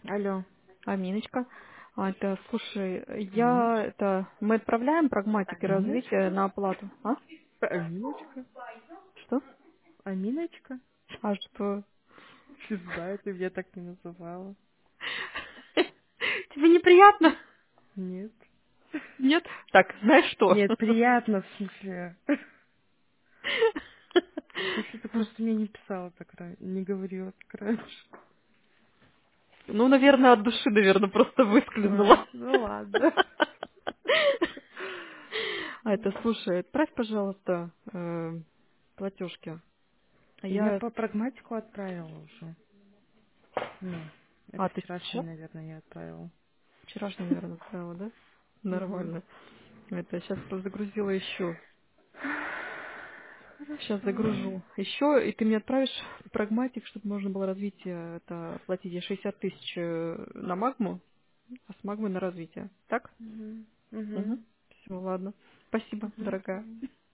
Алло. Аминочка. Слушай, М? мы отправляем прагматики развития Аминочка? на оплату. А? Аминочка? Что? Аминочка? А что? Не знаю, ты меня так не называла. Тебе неприятно? Нет. Нет? Так, знаешь что? Нет, приятно, в смысле. В смысле, ты просто мне не писала так раньше, не говорила так раньше. Ну, наверное, от души, наверное, просто А, выскользнула. ну ладно. Слушай, отправь, пожалуйста, платежки. Я Я... по прагматику отправила уже. Ну, это Ты вчерашний, сейчас? наверное, я отправила. Вчерашний, наверное, отправила, да? Угу. Нормально. Сейчас загрузила еще. Сейчас Хорошо. загружу еще, и ты мне отправишь прагматик, чтобы можно было развитие, это платить я 60 тысяч на магму, а с магмы на развитие. Так? Угу. Угу. Угу. Все, ладно. Спасибо, Угу. дорогая.